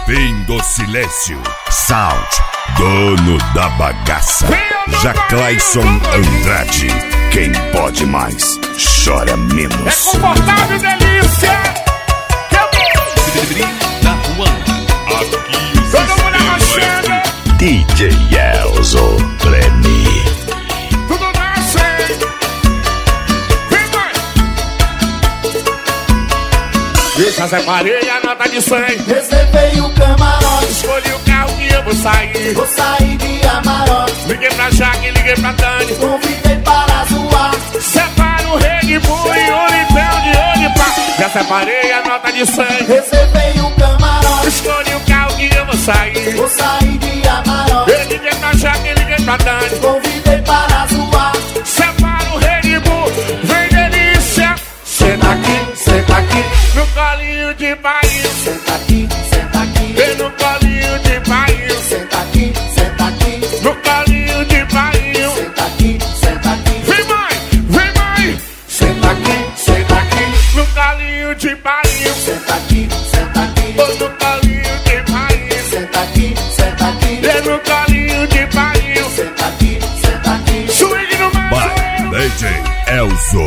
Fim do silêncio. Sound, dono da bagaça. Jaclaison Andrade. Quem pode mais, chora menos. É confortável, delícia. Da Ruanda. Todo mundo arrochando. DJ Elzo Premi. Tudo nasce. Vem, mãe. Eu já separei a nota de 100. Reservei o camarote. Escolhi o carro que eu vou sair. Vou sair de Amarante. Liguei pra Jaque, liguei pra Dani. Convidei para zoar. Separa o Red Bull e o litrão de olho pá. Já separei a nota de 100. Reservei o camarote. Escolhi o carro que eu vou sair. Vou sair de Amarante. Eu liguei pra Jaque, liguei pra Dani. Convidei para zoar. Separa o Red Bull, vem delícia. Senta aqui, senta aqui. No colinho de bairro. Senta aqui, senta aqui. Vem no colinho de bairro. Senta aqui, senta aqui. No colinho de bairro. Senta aqui, senta aqui. Vem mãe, vem mãe. Senta aqui, senta aqui. No colinho de bairro. Senta aqui, senta aqui. No colinho de bairro. Senta aqui, senta aqui. Vem no colinho de bairro. Senta aqui, senta aqui. Swing no Vai, mais. DJ Elzo.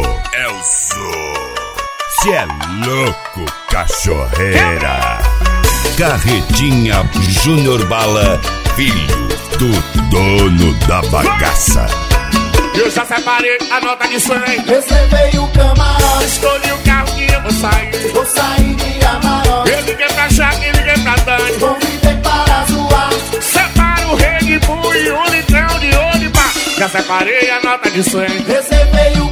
Cê é louco, cachorreira. Carretinha Júnior Bala, filho do dono da bagaça. Eu já separei a nota de 100. Reservei o camarote. Escolhi o carro que eu vou sair. Vou sair de Amarante. Eu liguei pra Jaque, liguei pra Dani. Convidei para zoar. Separa o Red Bull e o litrão de olho pá. Já separei a nota de 100. Reservei o